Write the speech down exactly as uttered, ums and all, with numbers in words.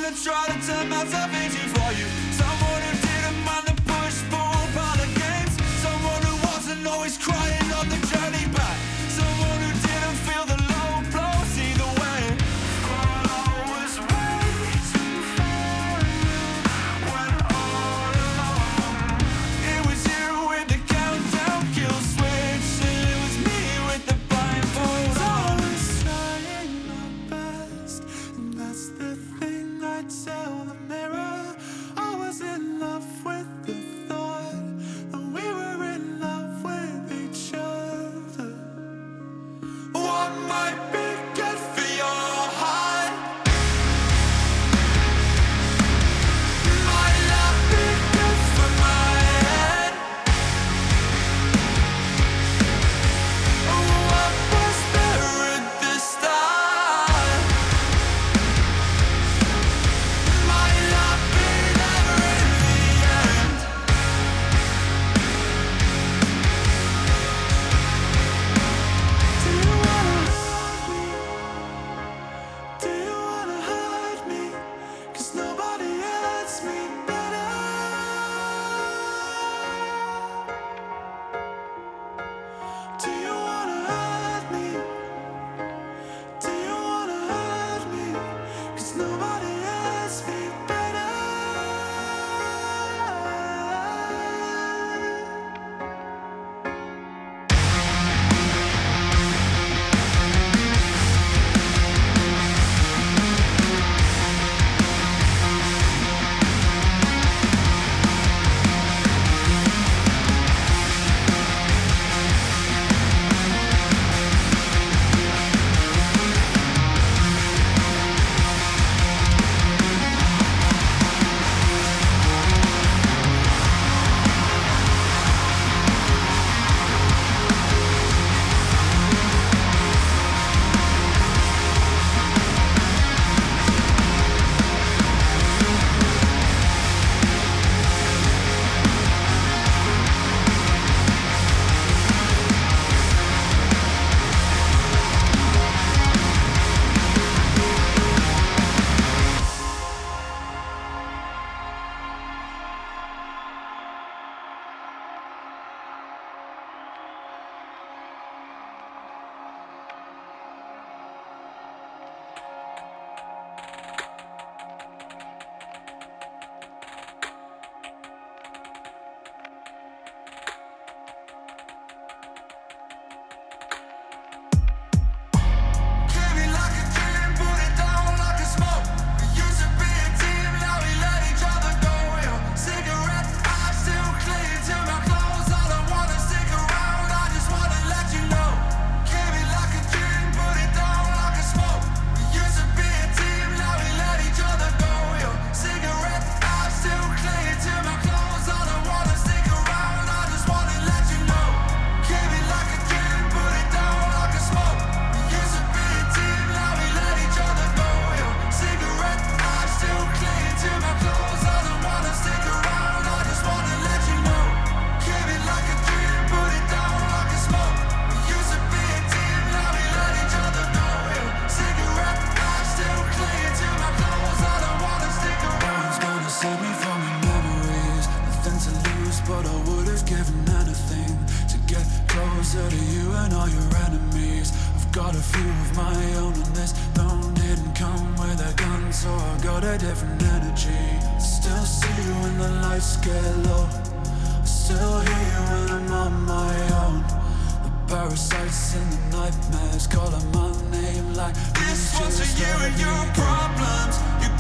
that tried to turn myself into for you. Someone who didn't mind the push, pull, part of games. Someone who wasn't always crying on the journey back. Someone who didn't feel the low blows either way. But I was waiting for you when all alone it was you with the countdown kill switch, and it was me with the blindfold on. I was trying my best, and that's the thing I tell the mirror. I was in love with the thought that we were in love with each other. What might be good for your heart might not be good for my head. What was there at the start might not be there in the end. Do you wanna love me? Do you wanna hurt me? 'Cause nobody hurts me better. Do you wanna hurt me? Do you wanna hurt me? 'Cause nobody hurts me better. Came in like a dream, put it down like a smoke. We used to be a team, now we let each other go. Your cigarette, I still cling to my clothes. I don't wanna stick around, I just wanna let you know. Came in like a dream, put it down like a smoke. We used to be a team, now we let each other go. Your cigarette, I still cling to my clothes. I don't wanna stick around, I just wanna let you know. Came in like a dream, put it down like a smoke. We used to be a team, now we let each other go. Your cigarette, I still cling to my clothes. I don't wanna stick around, I just wanna let you know. Came in like a dream, put it down like a smoke. We used to be a team, now we let each other go. Your cigarette, I still cling to my clothes. I don't wanna stick around. One's gonna save me from your memories. Nothing to lose, but I would have given anything to get closer to you and all your enemies. I've got a few of my own, and this bone didn't come with a gun, so I got a different energy. Still see you when the lights get low. Still hear you when I'm on my own. The parasites and the nightmares calling my name like This you one's for just you let and me your go. problems. You